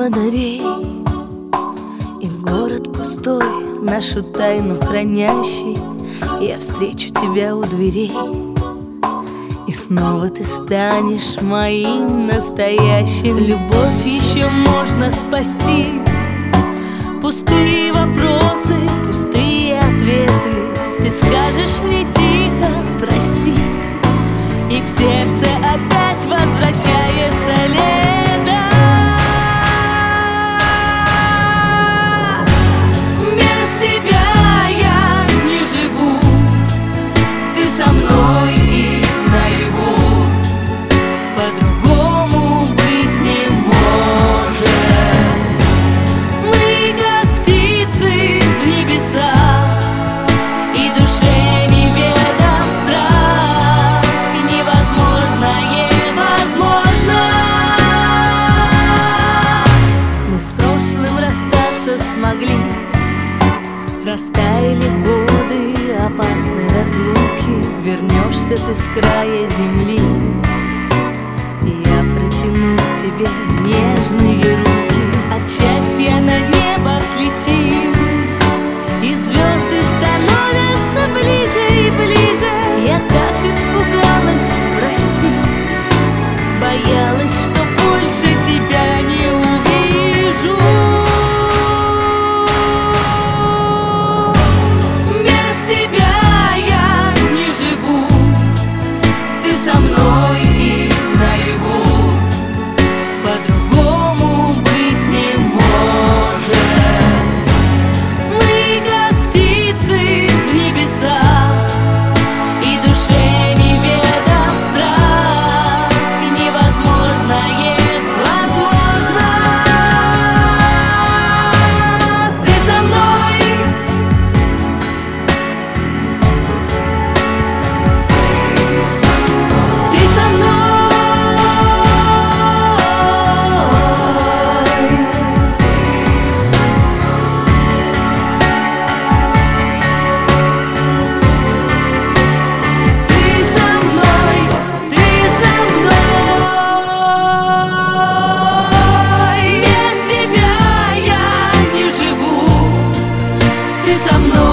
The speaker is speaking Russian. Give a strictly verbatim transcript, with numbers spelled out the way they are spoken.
фонарей, и город пустой, нашу тайну хранящий. Я встречу тебя у дверей, и снова ты станешь моим настоящим. Любовь еще можно спасти. Пустые вопросы, пустые ответы. Ты скажешь мне тихо прости, и в сердце опять возвращается лето. Без тебя я не живу, ты со мной и наяву. По-другому быть не может. Мы как птицы в небесах, и душе неведом страх. Невозможное возможно. Мы с прошлым расстаться смогли. Растаяли годы опасной разлуки. Вернешься ты с края земли, и я протяну к тебе нежные руки. От счастья на небо взлетим, и звезды становятся ближе и ближе. Я так испугалась, прости, боялась, что больше тебя не увижу. Без тебя я не живу, ты со мной и наяву. По-другому быть не может. Мы как птицы в небесах, и душе неведом страх. Невозможное возможно. Ты со мной, ты со мной. Ты со мной, ты со мной. Без тебя я не живу, ты со мной.